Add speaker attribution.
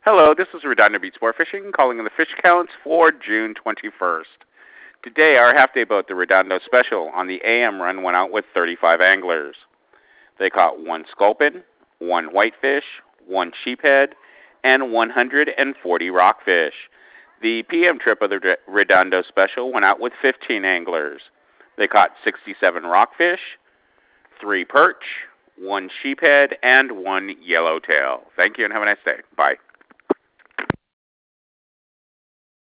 Speaker 1: Hello, this is Redondo Beach Sport Fishing, calling in the fish counts for June 21st. Today, our half-day boat, the Redondo Special, on the AM run went out with 35 anglers. They caught 1 sculpin, 1 whitefish, 1 sheephead, and 140 rockfish. The PM trip of the Redondo Special went out with 15 anglers. They caught 67 rockfish, 3 perch, 1 sheephead, and 1 yellowtail. Thank you and have a nice day. Bye.